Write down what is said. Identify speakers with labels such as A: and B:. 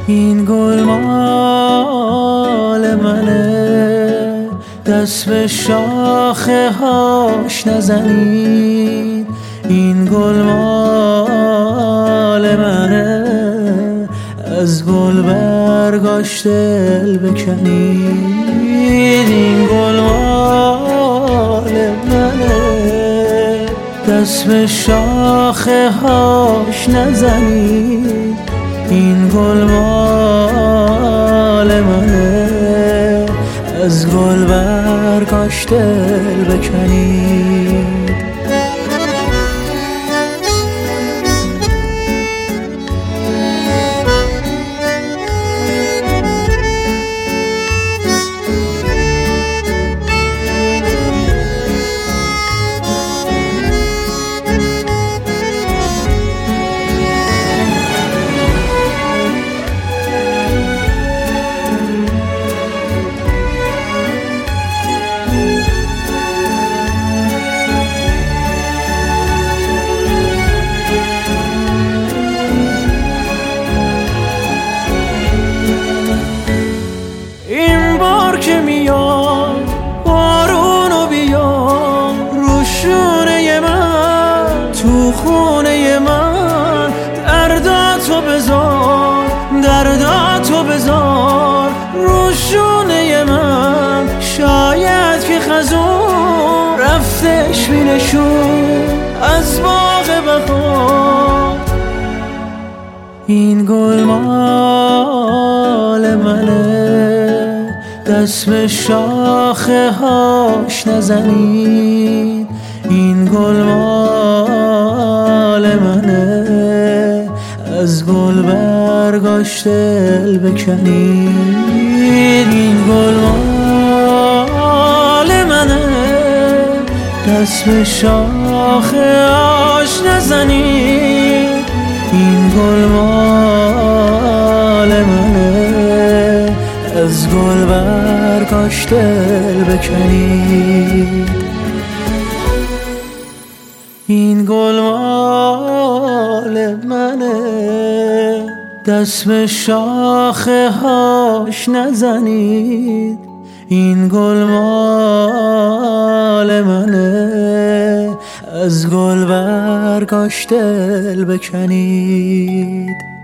A: این گل مال منه، دست به شاخه هاش نزنید. این گل مال منه، از گل برگاش دل بکنید. این گل مال منه، دست به شاخه هاش نزنید. این گل مال منه، از گل برگاش دل بکنید. که میاد بارونو بیار رو شونه من، تو خونه من. درداتو بذار، درداتو بذار رو شونه من. شاید که خزون رفتش بینشون از باغ بهار. این گل مال منه، دست به شاخه هاش نزنید. این گل مال منه، از گل برگاش دل بکنید. این گل مال منه، دست به شاخه هاش نزنید. این گل مال منه، از گل برگاش دل بکنید. این گل مال منه، دست به شاخه هاش نزنید. این گل مال منه، از گل برگاش دل بکنید.